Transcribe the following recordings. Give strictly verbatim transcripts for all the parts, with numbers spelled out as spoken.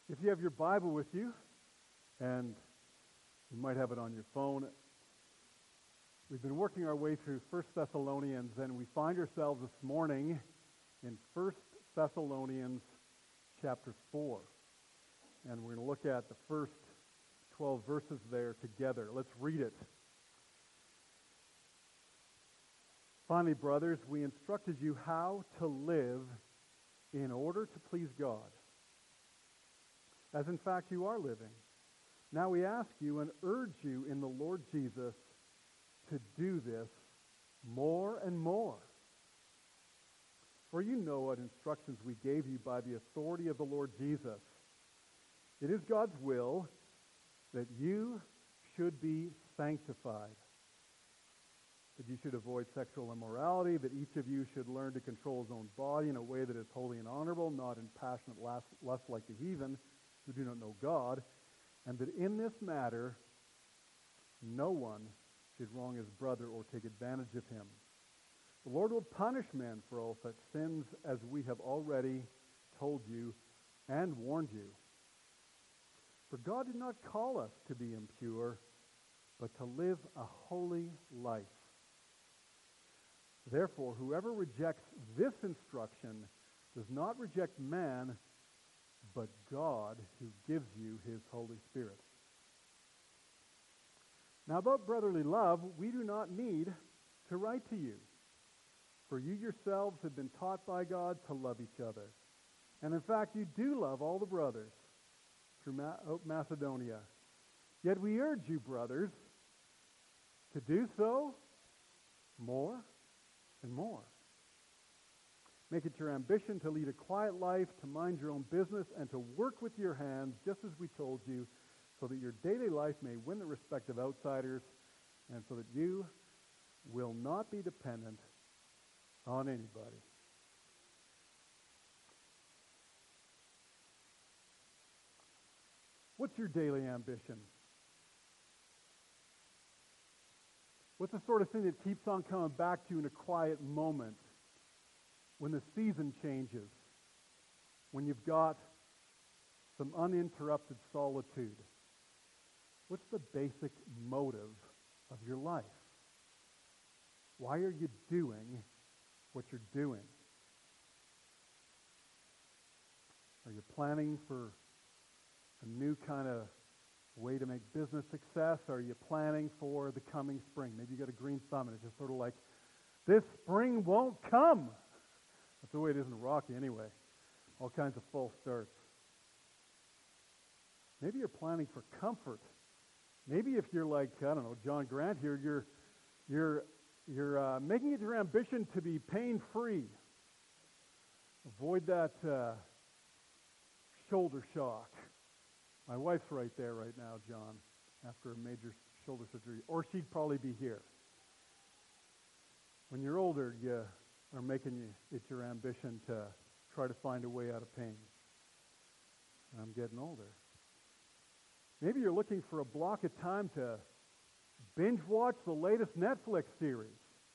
If you have your Bible with you, and you might have it on your phone, we've been working our way through First Thessalonians, and we find ourselves this morning in First Thessalonians chapter four. And we're going to look at the first twelve verses there together. Let's read it. Finally, brothers, we instructed you how to live in order to please God, as in fact you are living. Now we ask you and urge you in the Lord Jesus to do this more and more. For you know what instructions we gave you by the authority of the Lord Jesus. It is God's will that you should be sanctified, that you should avoid sexual immorality, that each of you should learn to control his own body in a way that is holy and honorable, not in passionate lust like the heathen who do not know God, and that in this matter no one should wrong his brother or take advantage of him. The Lord will punish men for all such sins, as we have already told you and warned you. For God did not call us to be impure, but to live a holy life. Therefore, whoever rejects this instruction does not reject man, but God, who gives you his Holy Spirit. Now, about brotherly love, we do not need to write to you, for you yourselves have been taught by God to love each other. And in fact, you do love all the brothers through Macedonia. Yet we urge you, brothers, to do so more and more. Make it your ambition to lead a quiet life, to mind your own business, and to work with your hands, just as we told you, so that your daily life may win the respect of outsiders, and so that you will not be dependent on anybody. What's your daily ambition? What's the sort of thing that keeps on coming back to you in a quiet moment? When the season changes, when you've got some uninterrupted solitude, what's the basic motive of your life? Why are you doing what you're doing? Are you planning for a new kind of way to make business success? Are you planning for the coming spring? Maybe you got a green thumb and it's just sort of like, this spring won't come. That's the way it is in Rocky anyway. All kinds of false starts. Maybe you're planning for comfort. Maybe if you're like, I don't know, John Grant here, you're you're you're uh, making it your ambition to be pain-free. Avoid that uh, shoulder shock. My wife's right there right now, John, after a major shoulder surgery. Or she'd probably be here. When you're older, you are making you, it your ambition to try to find a way out of pain. I'm getting older. Maybe you're looking for a block of time to binge watch the latest Netflix series.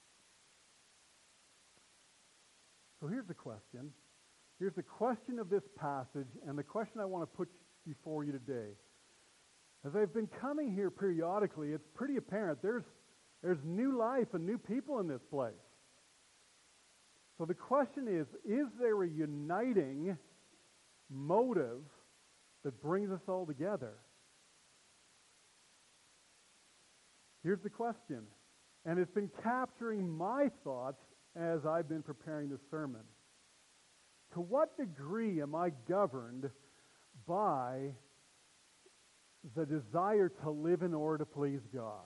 So here's the question. Here's the question of this passage, and the question I want to put before you today. As I've been coming here periodically, it's pretty apparent there's there's new life and new people in this place. So the question is, is there a uniting motive that brings us all together? Here's the question, and it's been capturing my thoughts as I've been preparing this sermon. To what degree am I governed by the desire to live in order to please God?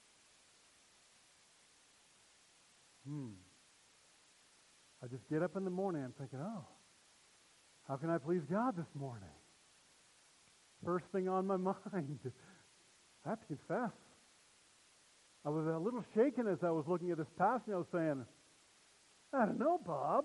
Hmm. I just get up in the morning and I'm thinking, oh, how can I please God this morning? First thing on my mind. I have to confess. I was a little shaken as I was looking at this passage. I was saying, I don't know, Bob.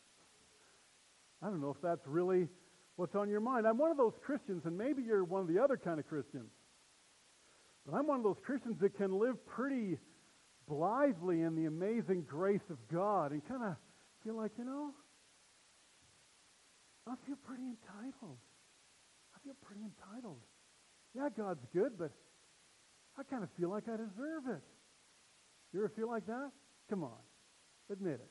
I don't know if that's really what's on your mind. I'm one of those Christians, and maybe you're one of the other kind of Christians. But I'm one of those Christians that can live pretty blithely in the amazing grace of God and kind of feel like, you know, I feel pretty entitled. I feel pretty entitled. Yeah, God's good, but I kind of feel like I deserve it. You ever feel like that? Come on, admit it.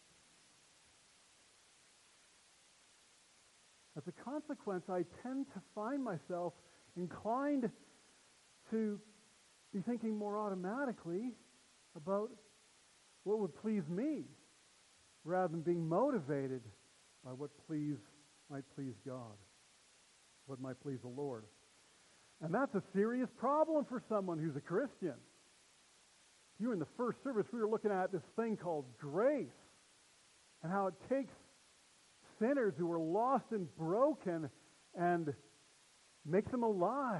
As a consequence, I tend to find myself inclined to be thinking more automatically about what would please me, rather than being motivated by what please might please God, what might please the Lord. And that's a serious problem for someone who's a Christian. You in the first service, we were looking at this thing called grace, and how it takes sinners who are lost and broken and makes them alive.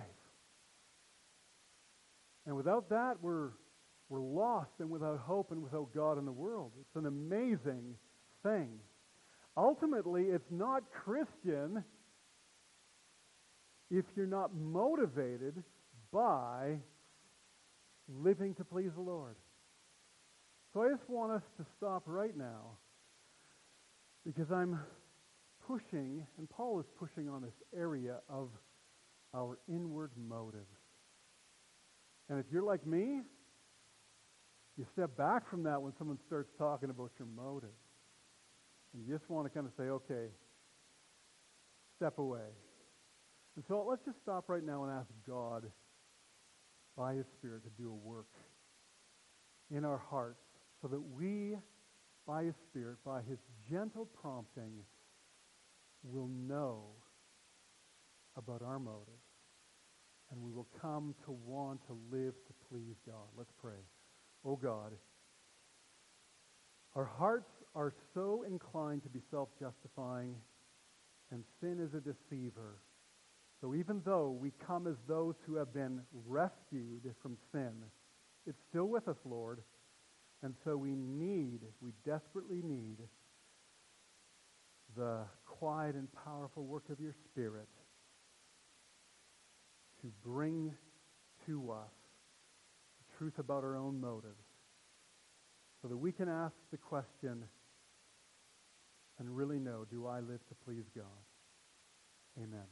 And without that, we're we're lost and without hope and without God in the world. It's an amazing thing. Ultimately, it's not Christian if you're not motivated by living to please the Lord. So I just want us to stop right now, because I'm pushing, and Paul is pushing on this area of our inward motives. And if you're like me, you step back from that when someone starts talking about your motives. And you just want to kind of say, okay, step away. And so let's just stop right now and ask God, by His Spirit, to do a work in our hearts so that we, by His Spirit, by His gentle prompting, will know about our motives. And we will come to want to live to please God. Let's pray. Oh God, our hearts are so inclined to be self-justifying, and sin is a deceiver. So even though we come as those who have been rescued from sin, it's still with us, Lord. And so we need, we desperately need the quiet and powerful work of your Spirit to bring to us the truth about our own motives, so that we can ask the question and really know, do I live to please God? Amen.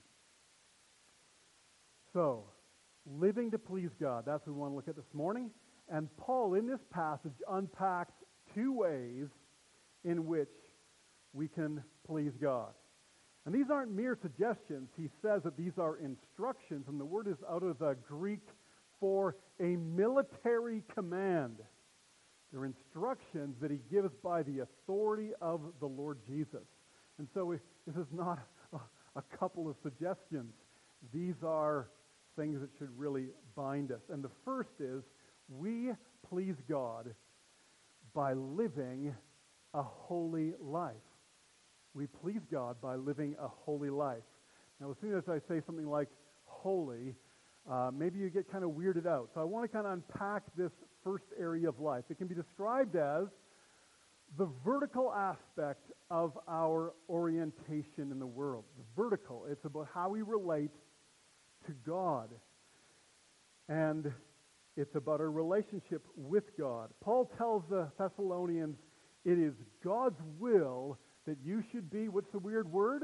So, living to please God, that's what we want to look at this morning. And Paul, in this passage, unpacks two ways in which we can please God. And these aren't mere suggestions. He says that these are instructions, and the word is out of the Greek for a military command. They're instructions that he gives by the authority of the Lord Jesus. And so this is not a, a couple of suggestions. These are things that should really bind us. And the first is, we please God by living a holy life. We please God by living a holy life. Now, as soon as I say something like holy, uh, maybe you get kind of weirded out. So I want to kind of unpack this first area of life. It can be described as the vertical aspect of our orientation in the world. The vertical, it's about how we relate to God. And it's about our relationship with God. Paul tells the Thessalonians, it is God's will that you should be, what's the weird word?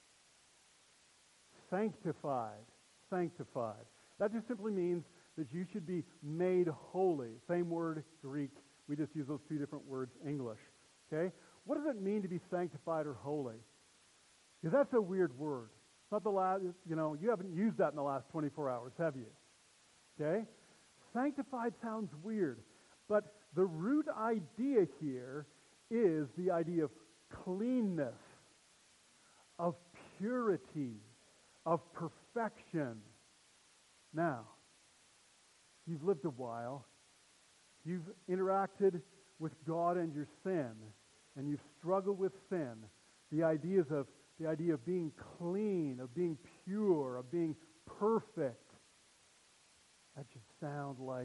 Sanctified. Sanctified. That just simply means that you should be made holy. Same word, Greek. We just use those two different words, English. Okay? What does it mean to be sanctified or holy? Because that's a weird word. It's not the last, you know, you haven't used that in the last twenty-four hours, have you? Okay? Sanctified sounds weird. But the root idea here is the idea of cleanness, of purity, of perfection. Now, you've lived a while, you've interacted with God and your sin, and you've struggled with sin. The ideas of the idea of being clean, of being pure, of being perfect, that should sound like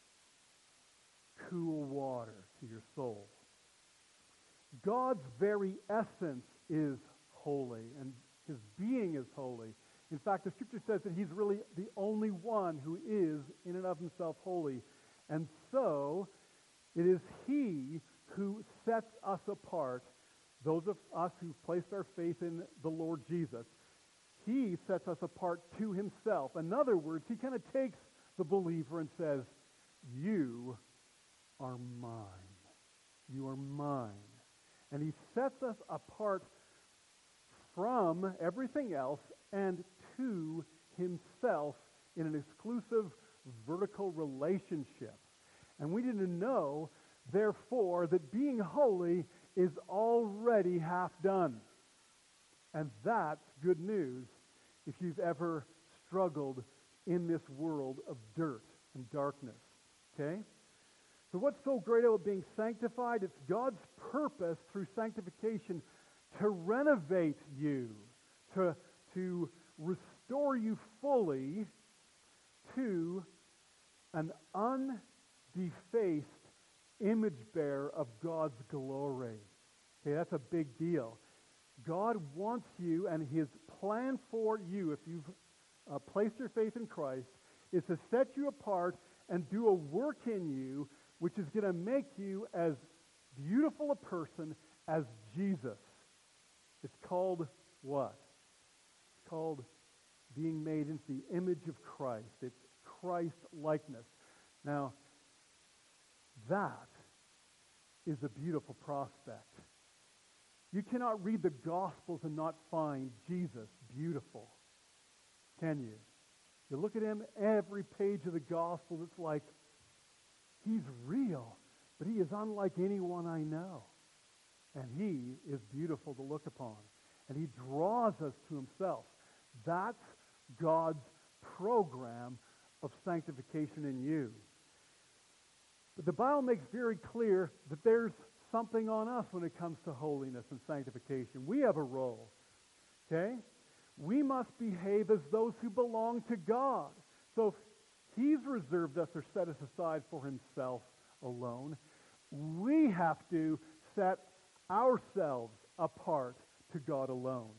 cool water to your soul. God's very essence is holy, and His being is holy. In fact, the Scripture says that He's really the only one who is in and of Himself holy. And so, it is He who sets us apart, those of us who've placed our faith in the Lord Jesus. He sets us apart to himself. In other words, he kind of takes the believer and says, you are mine. You are mine. And he sets us apart from everything else and to himself in an exclusive vertical relationship. And we need to know, therefore, that being holy is already half done. And that's good news if you've ever struggled in this world of dirt and darkness. Okay? So what's so great about being sanctified? It's God's purpose through sanctification to renovate you, to, to restore you fully to an undefaced image bearer of God's glory. Okay, that's a big deal. God wants you, and his plan for you, if you've uh, placed your faith in Christ, is to set you apart and do a work in you which is going to make you as beautiful a person as Jesus. It's called what? It's called being made into the image of Christ. It's Christ-likeness. Now, that is a beautiful prospect. You cannot read the Gospels and not find Jesus beautiful, can you? You look at him, every page of the Gospel, it's like, he's real, but he is unlike anyone I know. And he is beautiful to look upon. And he draws us to himself. That's God's program of sanctification in you. But the Bible makes very clear that there's something on us when it comes to holiness and sanctification. We have a role, okay? We must behave as those who belong to God. So if he's reserved us or set us aside for himself alone, we have to set ourselves apart to God alone.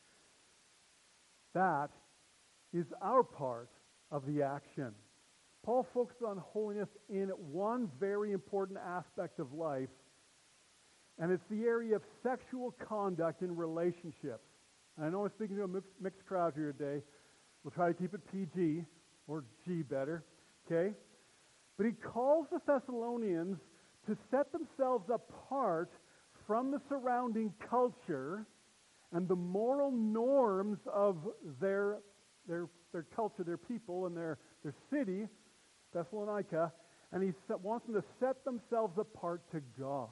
That is our part of the action. Paul focused on holiness in one very important aspect of life, and it's the area of sexual conduct in relationships. And I know I'm speaking to a mixed, mixed crowd here today. We'll try to keep it P G, or G better, okay? But he calls the Thessalonians to set themselves apart from the surrounding culture and the moral norms of their, their, their culture, their people, and their, their city, Thessalonica, and he wants them to set themselves apart to God.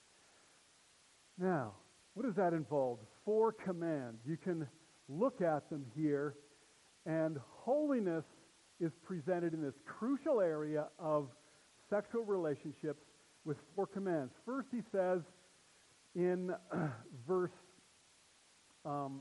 Now, what does that involve? Four commands. You can look at them here, and holiness is presented in this crucial area of sexual relationships with four commands. First, he says in verse um,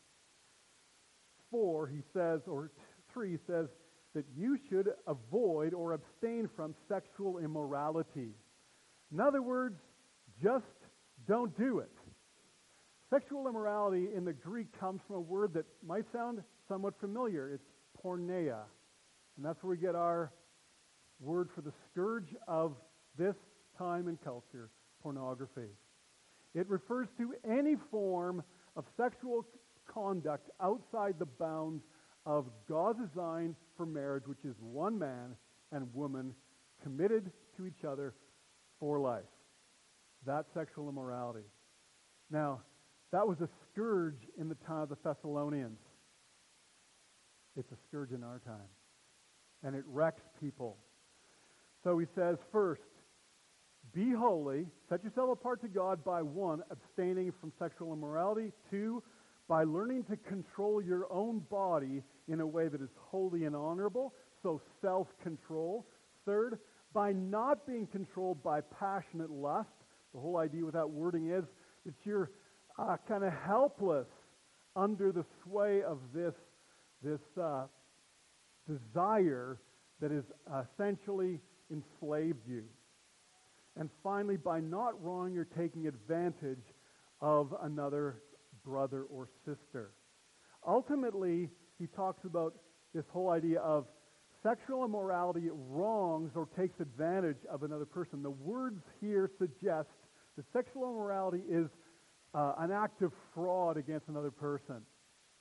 four, he says, or three, he says that you should avoid or abstain from sexual immorality. In other words, just don't do it. Sexual immorality in the Greek comes from a word that might sound somewhat familiar. It's porneia. And that's where we get our word for the scourge of this time and culture, pornography. It refers to any form of sexual conduct outside the bounds of God's design for marriage, which is one man and woman committed to each other for life. That's sexual immorality. Now, that was a scourge in the time of the Thessalonians. It's a scourge in our time. And it wrecks people. So he says, first, be holy, set yourself apart to God by, one, abstaining from sexual immorality, two, by learning to control your own body in a way that is holy and honorable, so self-control. Third, by not being controlled by passionate lust. The whole idea with that wording is that you're uh, kind of helpless under the sway of this, this uh, desire that has essentially enslaved you. And finally, by not wronging or taking advantage of another brother or sister. Ultimately, he talks about this whole idea of sexual immorality wrongs or takes advantage of another person. The words here suggest that sexual immorality is uh, an act of fraud against another person.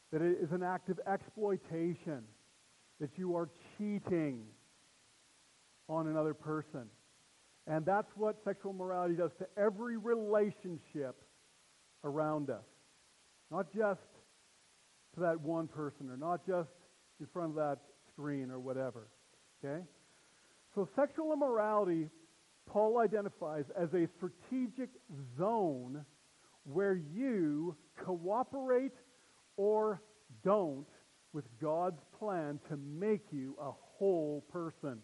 that it is an act of exploitation, that you are cheating on another person. And that's what sexual immorality does to every relationship around us. Not just to that one person, or not just in front of that screen or whatever. Okay? So sexual immorality, Paul identifies as a strategic zone where you cooperate or don't with God's plan to make you a whole person.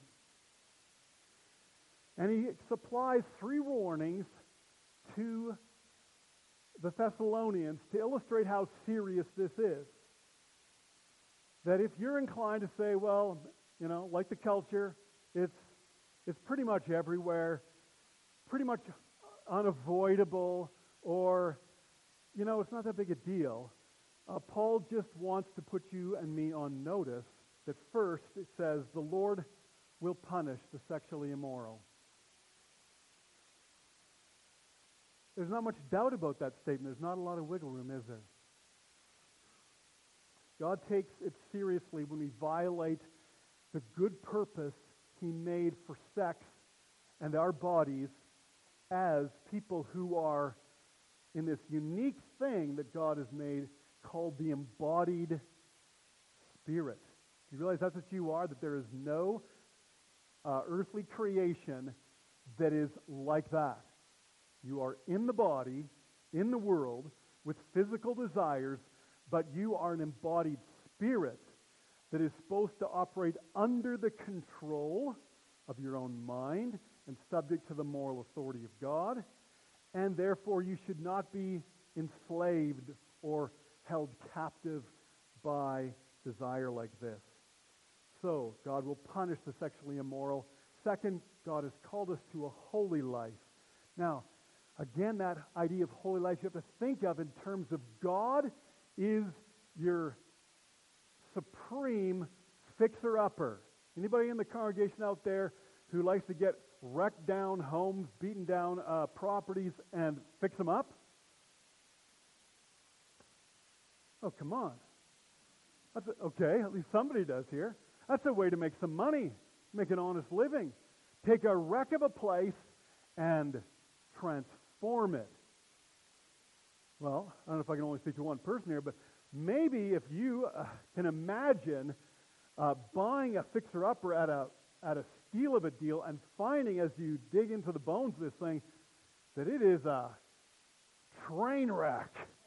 And he supplies three warnings to the Thessalonians to illustrate how serious this is. That if you're inclined to say, well, you know, like the culture, it's it's pretty much everywhere, pretty much unavoidable, or, you know, it's not that big a deal. Uh, Paul just wants to put you and me on notice that first it says the Lord will punish the sexually immoral. There's not much doubt about that statement. There's not a lot of wiggle room, is there? God takes it seriously when we violate the good purpose He made for sex and our bodies as people who are in this unique thing that God has made called the embodied spirit. Do you realize that's what you are? That there is no uh, earthly creation that is like that. You are in the body, in the world, with physical desires, but you are an embodied spirit that is supposed to operate under the control of your own mind and subject to the moral authority of God, and therefore you should not be enslaved or held captive by desire like this. So, God will punish the sexually immoral. Second, God has called us to a holy life. Now, again, that idea of holy life you have to think of in terms of God is your supreme fixer-upper. Anybody in the congregation out there who likes to get wrecked down homes, beaten down uh, properties, and fix them up? Oh, come on. That's a, okay, at least somebody does here. That's a way to make some money, make an honest living. Take a wreck of a place and transform it. Well, I don't know if I can only speak to one person here, but maybe if you uh, can imagine uh, buying a fixer-upper at a at a steal of a deal and finding as you dig into the bones of this thing that it is a train wreck.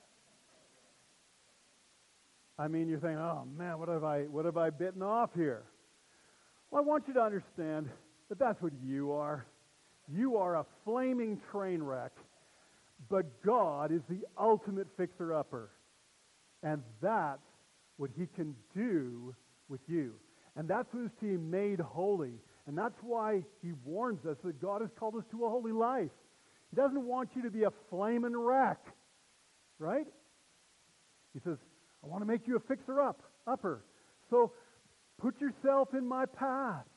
I mean, you're thinking, oh man, what have I what have I bitten off here? Well, I want you to understand that that's what you are. You are a flaming train wreck, but God is the ultimate fixer-upper. And that's what He can do with you. And that's what is to be made holy. And that's why He warns us that God has called us to a holy life. He doesn't want you to be a flaming wreck, right? He says, I want to make you a fixer-up, upper. So put yourself in my path.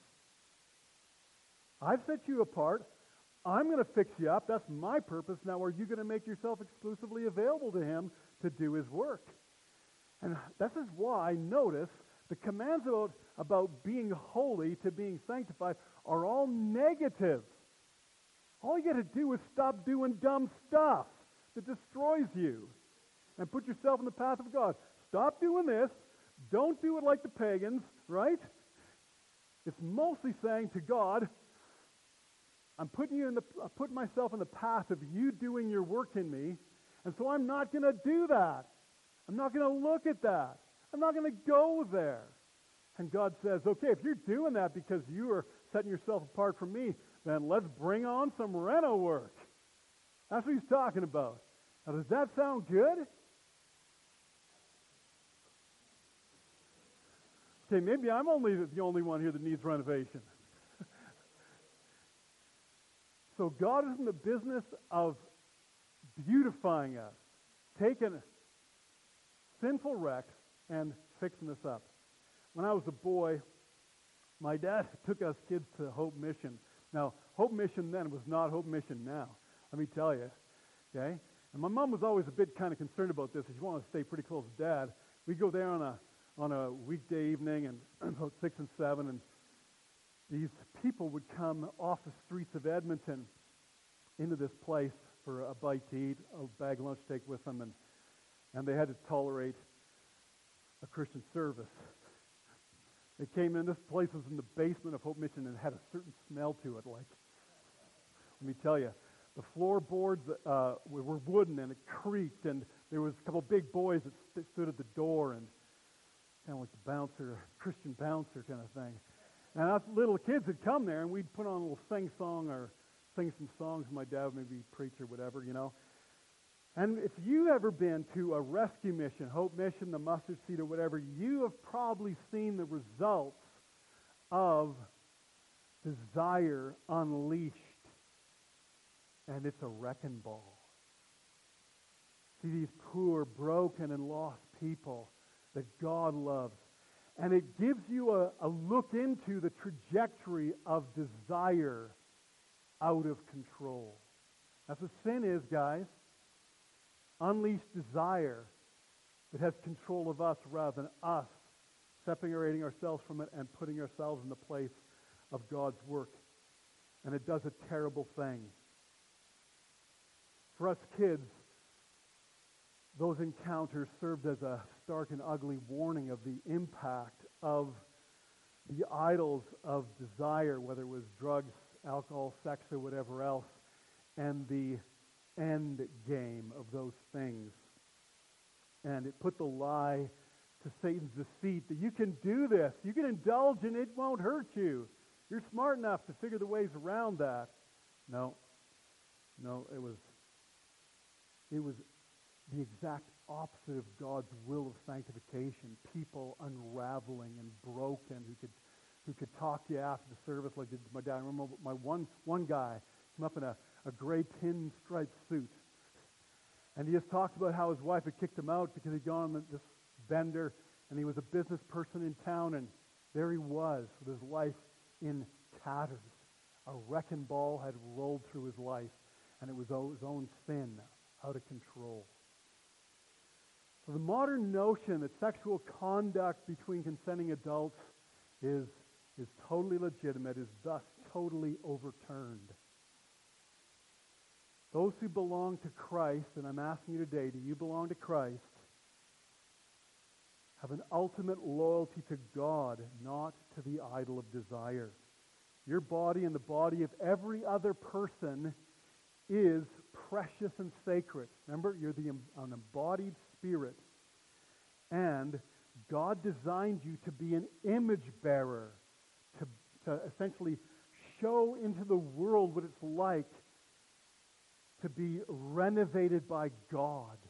I've set you apart. I'm going to fix you up. That's my purpose. Now, are you going to make yourself exclusively available to Him to do His work? And this is why, notice, the commands about, about being holy to being sanctified are all negative. All you got to do is stop doing dumb stuff that destroys you and put yourself in the path of God. Stop doing this. Don't do it like the pagans, right? It's mostly saying to God, I'm putting you in the, I'm putting myself in the path of you doing your work in me, and so I'm not going to do that. I'm not going to look at that. I'm not going to go there. And God says, okay, if you're doing that because you are setting yourself apart from me, then let's bring on some reno work. That's what He's talking about. Now, does that sound good? Okay, maybe I'm only the only one here that needs renovation. So God is in the business of beautifying us, taking sinful wrecks and fixing us up. When I was a boy, my dad took us kids to Hope Mission. Now, Hope Mission then was not Hope Mission now. Let me tell you, okay? And my mom was always a bit kind of concerned about this. She wanted to stay pretty close to Dad. we go there on a on a weekday evening, and about six and seven, and these people would come off the streets of Edmonton into this place for a bite to eat, a bag of lunch to take with them, and and they had to tolerate a Christian service. They came in, this place was in the basement of Hope Mission, and it had a certain smell to it. Like, let me tell you, the floorboards uh, were wooden, and it creaked, and there was a couple big boys that st- stood at the door, and kind of like the bouncer, Christian bouncer kind of thing. And us little kids would come there, and we'd put on a little sing-song or sing some songs. My dad would maybe preach or whatever, you know. And if you've ever been to a rescue mission, Hope Mission, the Mustard Seed or whatever, you have probably seen the results of desire unleashed. And it's a wrecking ball. See these poor, broken, and lost people that God loves. And it gives you a, a look into the trajectory of desire out of control. That's what sin is, guys. Unleashed desire that has control of us rather than us separating ourselves from it and putting ourselves in the place of God's work. And it does a terrible thing. For us kids, those encounters served as a stark and ugly warning of the impact of the idols of desire, whether it was drugs, alcohol, sex, or whatever else, and the end game of those things. And it put the lie to Satan's deceit that you can do this, you can indulge and it won't hurt you. You're smart enough to figure the ways around that. No, no, it was it was the exact opposite of God's will of sanctification. People unraveling and broken who could who could talk to you after the service like did my dad. I remember my one one guy came up in a, a gray pinstripe suit. And he just talked about how his wife had kicked him out because he'd gone on this bender and he was a business person in town, and there he was with his life in tatters. A wrecking ball had rolled through his life, and it was his own sin, out of control. So the modern notion that sexual conduct between consenting adults is, is totally legitimate is thus totally overturned. Those who belong to Christ, and I'm asking you today, do you belong to Christ, have an ultimate loyalty to God, not to the idol of desire. Your body and the body of every other person is precious and sacred. Remember, you're the an embodied spirit. And God designed you to be an image bearer, to, to essentially show into the world what it's like to be renovated by God.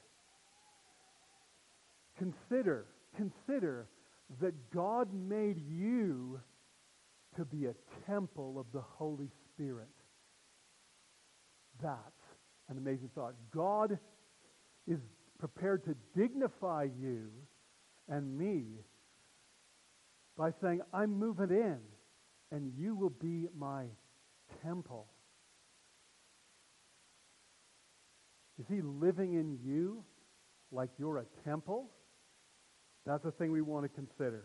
Consider, consider that God made you to be a temple of the Holy Spirit. That's an amazing thought. God is prepared to dignify you and me by saying, I'm moving in, and you will be my temple. Is he living in you like you're a temple? That's the thing we want to consider.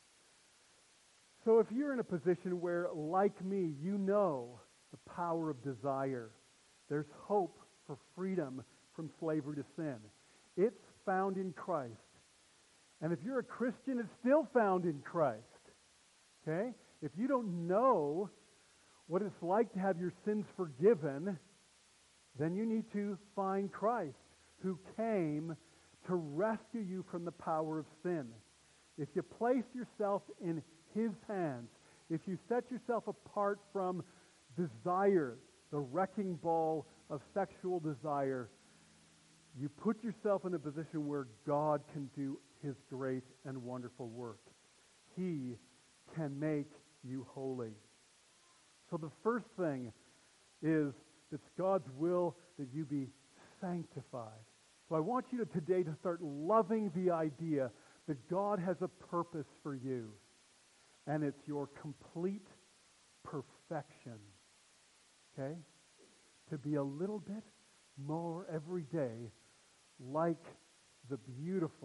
So if you're in a position where, like me, you know the power of desire, there's hope for freedom from slavery to sin. It's found in Christ. And if you're a Christian, it's still found in Christ. Okay? If you don't know what it's like to have your sins forgiven, then you need to find Christ, who came to rescue you from the power of sin. If you place yourself in His hands, if you set yourself apart from desire, the wrecking ball of sexual desire, you put yourself in a position where God can do His great and wonderful work. He can make you holy. So the first thing is it's God's will that you be sanctified. So I want you to today to start loving the idea that God has a purpose for you, and it's your complete perfection. Okay? To be a little bit more every day like the beautiful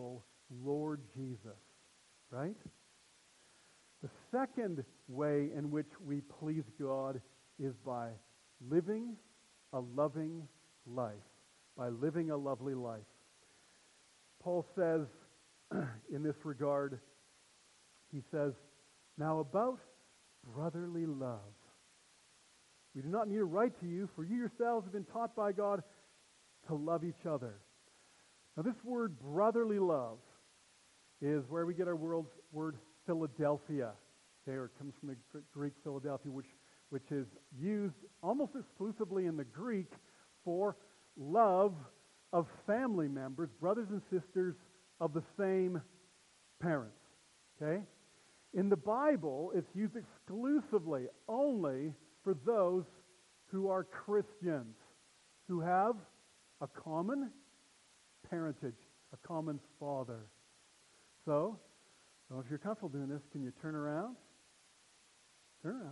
Lord Jesus, right? The second way in which we please God is by living a loving life, by living a lovely life. Paul says in this regard, he says, now about brotherly love. We do not need to write to you, for you yourselves have been taught by God to love each other. Now this word brotherly love is where we get our world's word Philadelphia. Okay, or it comes from the Greek Philadelphia, which, which is used almost exclusively in the Greek for love of family members, brothers and sisters of the same parents. Okay? In the Bible, it's used exclusively only for those who are Christians, who have a common parentage, a common father. So, well, if you're comfortable doing this, can you turn around? Turn around.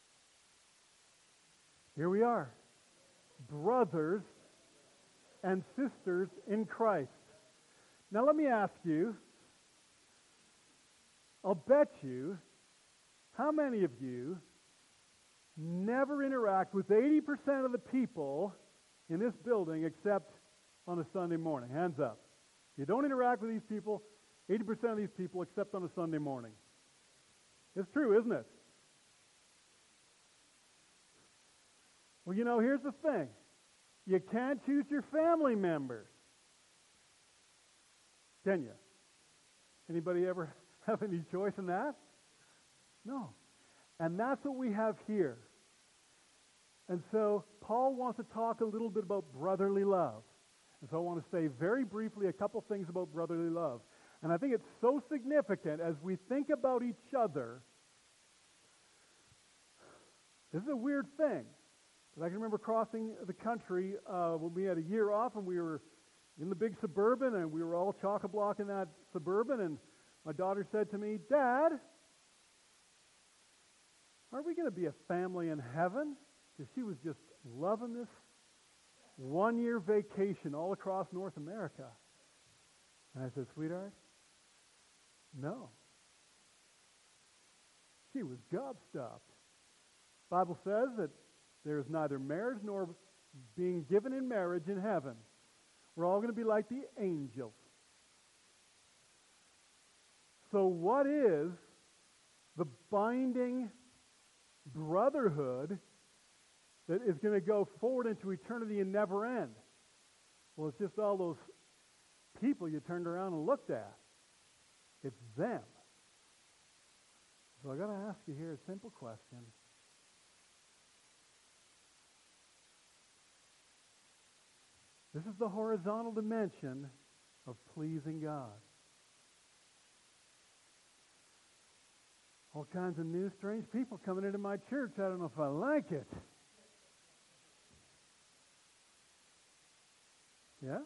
Here we are, brothers and sisters in Christ. Now let me ask you, I'll bet you, how many of you never interact with eighty percent of the people in this building except on a Sunday morning? Hands up. You don't interact with these people, eighty percent of these people, except on a Sunday morning. It's true, isn't it? Well, you know, here's the thing. You can't choose your family members. Can you? Anybody ever have any choice in that? No. And that's what we have here. And so Paul wants to talk a little bit about brotherly love. And so I want to say very briefly a couple things about brotherly love. And I think it's so significant as we think about each other. This is a weird thing. But I can remember crossing the country uh, when we had a year off and we were in the big Suburban and we were all chock-a-block in that Suburban, and my daughter said to me, Dad, are we going to be a family in heaven? Because she was just loving this one-year vacation all across North America. And I said, sweetheart, no. She was gobstopped. The Bible says that there is neither marriage nor being given in marriage in heaven. We're all going to be like the angels. So what is the binding brotherhood that is going to go forward into eternity and never end? Well, it's just all those people you turned around and looked at. It's them. So I got to ask you here a simple question. This is the horizontal dimension of pleasing God. All kinds of new, strange people coming into my church. I don't know if I like it. Yeah?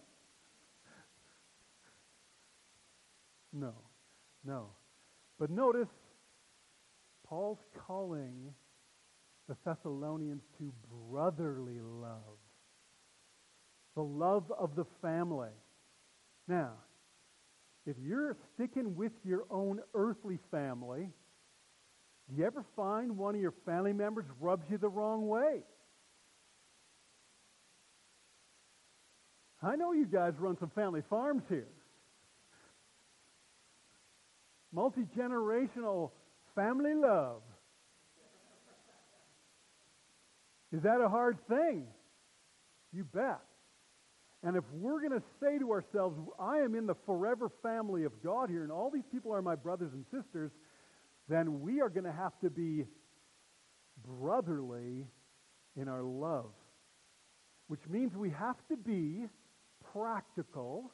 No. No. But notice, Paul's calling the Thessalonians to brotherly love. The love of the family. Now, if you're sticking with your own earthly family, do you ever find one of your family members rubs you the wrong way? I know you guys run some family farms here. Multi-generational family love. Is that a hard thing? You bet. And if we're going to say to ourselves, I am in the forever family of God here, and all these people are my brothers and sisters, then we are going to have to be brotherly in our love. Which means we have to be practical,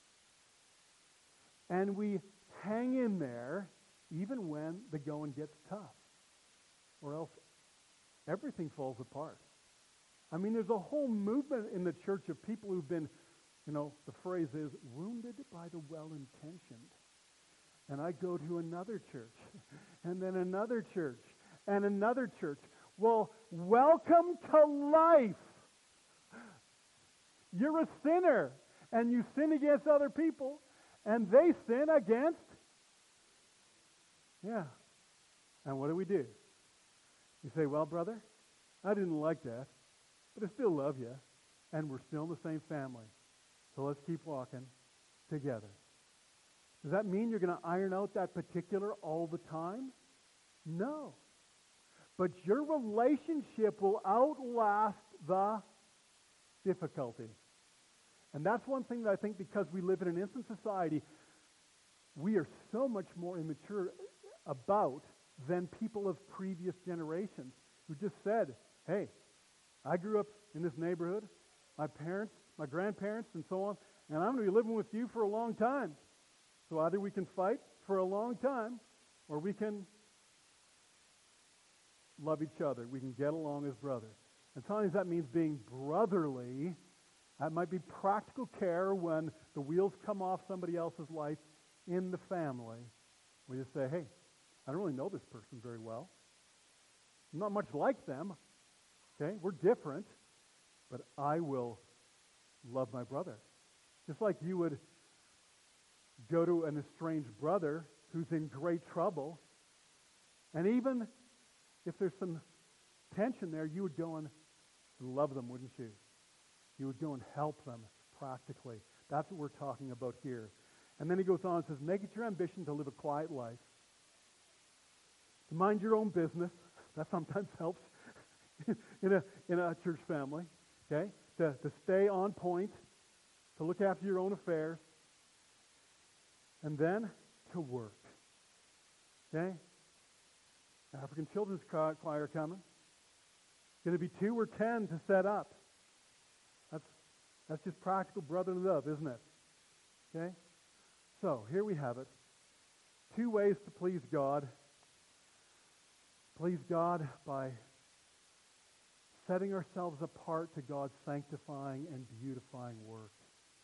and we hang in there even when the going gets tough. Or else everything falls apart. I mean, there's a whole movement in the church of people who've been, you know, the phrase is, wounded by the well-intentioned. And I go to another church, and then another church, and another church. Well, welcome to life. You're a sinner, and you sin against other people, and they sin against. Yeah. And what do we do? You say, well, brother, I didn't like that, but I still love you, and we're still in the same family. So let's keep walking together. Does that mean you're going to iron out that particular all the time? No. But your relationship will outlast the difficulty. And that's one thing that I think, because we live in an instant society, we are so much more immature about than people of previous generations who just said, hey, I grew up in this neighborhood, my parents, my grandparents, and so on, and I'm going to be living with you for a long time. So either we can fight for a long time, or we can love each other. We can get along as brothers. And sometimes that means being brotherly. That might be practical care when the wheels come off somebody else's life in the family. We just say, hey, I don't really know this person very well. I'm not much like them. Okay, we're different, but I will love my brother. Just like you would go to an estranged brother who's in great trouble, and even if there's some tension there, you would go and love them, wouldn't you? You would go and help them practically. That's what we're talking about here. And then he goes on and says, make it your ambition to live a quiet life, to mind your own business. That sometimes helps in a in a church family. Okay? To, to stay on point, to look after your own affairs, and then to work. Okay? African Children's Choir coming. Going to be two or ten to set up. That's that's just practical brotherly love, isn't it? Okay? So, here we have it. Two ways to please God. Please God by setting ourselves apart to God's sanctifying and beautifying work.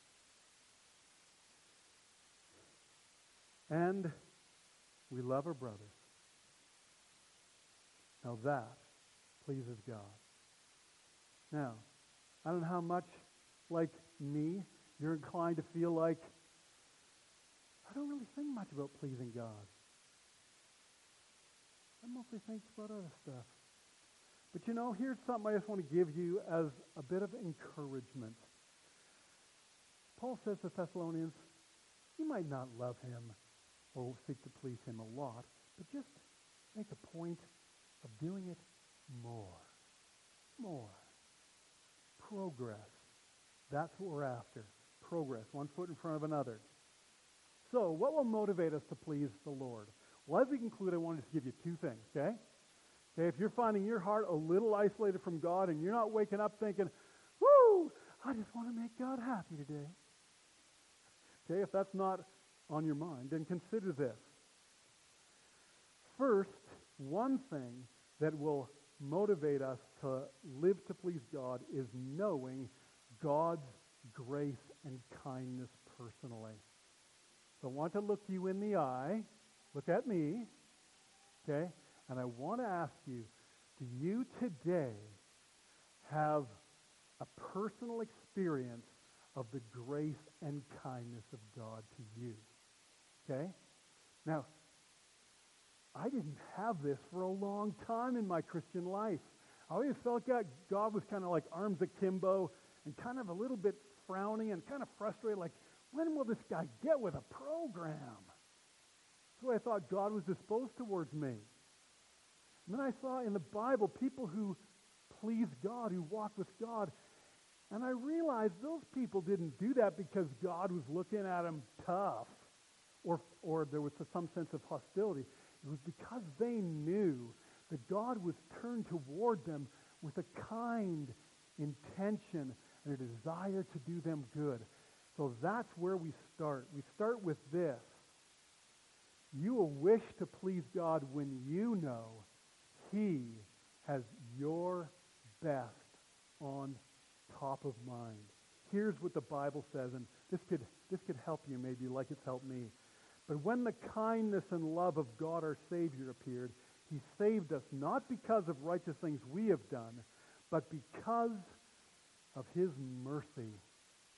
And we love our brothers. Now that pleases God. Now, I don't know how much, like me, you're inclined to feel like, I don't really think much about pleasing God. I mostly think about other stuff. But you know, here's something I just want to give you as a bit of encouragement. Paul says to Thessalonians, you might not love him or seek to please him a lot, but just make a point of doing it more. More. Progress. That's what we're after. Progress. One foot in front of another. So, what will motivate us to please the Lord? Well, as we conclude, I wanted to give you two things, okay? Okay, if you're finding your heart a little isolated from God and you're not waking up thinking, woo, I just want to make God happy today. Okay, if that's not on your mind, then consider this. First, one thing that will motivate us to live to please God is knowing God's grace and kindness personally. So I want to look you in the eye. Look at me. Okay? And I want to ask you, do you today have a personal experience of the grace and kindness of God to you? Okay? Now, I didn't have this for a long time in my Christian life. I always felt God, God was kind of like arms akimbo and kind of a little bit frowning and kind of frustrated, like, when will this guy get with a program? That's the way I thought God was disposed towards me. And then I saw in the Bible people who pleased God, who walked with God, and I realized those people didn't do that because God was looking at them tough or, or there was some sense of hostility. It was because they knew that God was turned toward them with a kind intention and a desire to do them good. So that's where we start. We start with this. You will wish to please God when you know He has your best on top of mind. Here's what the Bible says, and this could this could help you maybe like it's helped me. But when the kindness and love of God our Savior appeared, He saved us not because of righteous things we have done, but because of His mercy.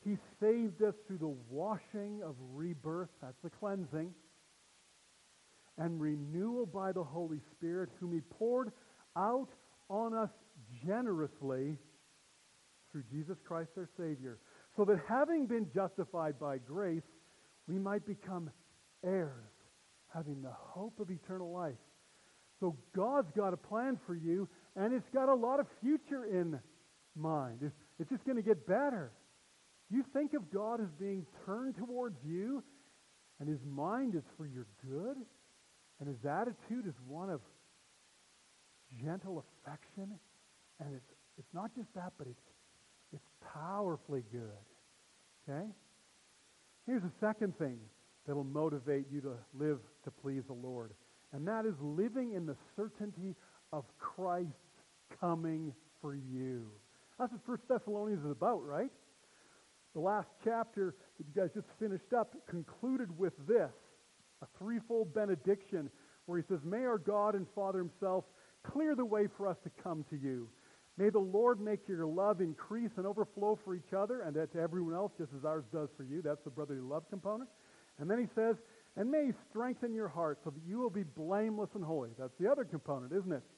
He saved us through the washing of rebirth, that's the cleansing, and renewal by the Holy Spirit, whom He poured out on us generously through Jesus Christ our Savior, so that having been justified by grace, we might become heirs, having the hope of eternal life. So God's got a plan for you, and it's got a lot of future in mind. It's, it's just going to get better. You think of God as being turned towards you, and His mind is for your good, and His attitude is one of gentle affection, and it's it's not just that, but it's it's powerfully good. Okay? Here's a second thing that'll motivate you to live to please the Lord, and that is living in the certainty of Christ's coming for you. That's what First Thessalonians is about, right? The last chapter that you guys just finished up concluded with this, a threefold benediction, where he says, "May our God and Father Himself clear the way for us to come to you. May the Lord make your love increase and overflow for each other and to everyone else, just as ours does for you." That's the brotherly love component. And then he says, "And may He strengthen your heart so that you will be blameless and holy." That's the other component, isn't it?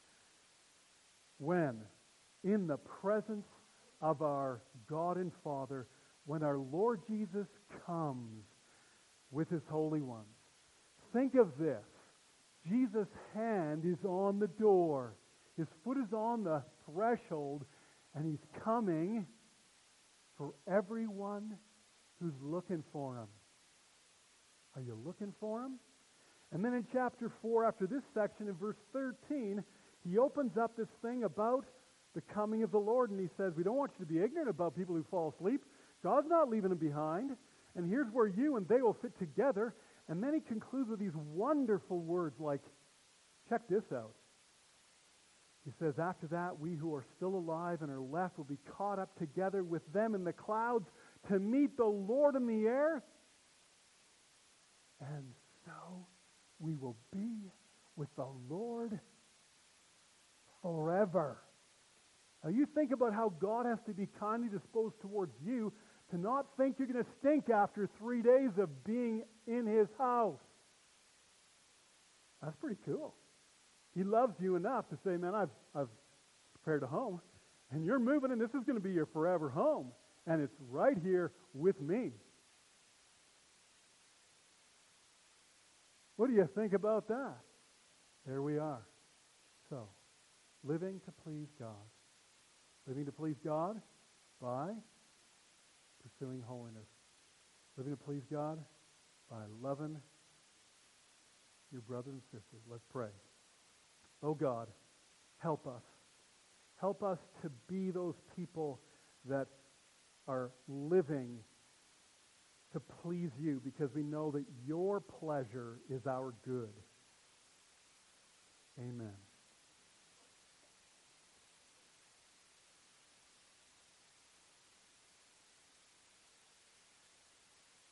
When? In the presence of our God and Father, when our Lord Jesus comes with His holy ones. Think of this. Jesus' hand is on the door. His foot is on the threshold, and He's coming for everyone who's looking for Him. Are you looking for Him? And then in chapter four, after this section, in verse thirteen, he opens up this thing about the coming of the Lord, and he says, we don't want you to be ignorant about people who fall asleep. God's not leaving them behind. And here's where you and they will fit together. And then he concludes with these wonderful words like, check this out. He says, after that, we who are still alive and are left will be caught up together with them in the clouds to meet the Lord in the air. And so we will be with the Lord forever. Now you think about how God has to be kindly disposed towards you to not think you're going to stink after three days of being in His house. That's pretty cool. He loves you enough to say, man, I've, I've prepared a home, and you're moving, and this is going to be your forever home, and it's right here with me. What do you think about that? There we are. So, living to please God. Living to please God by pursuing holiness. Living to please God by loving your brothers and sisters. Let's pray. Oh God, help us. Help us to be those people that are living to please you, because we know that your pleasure is our good. Amen.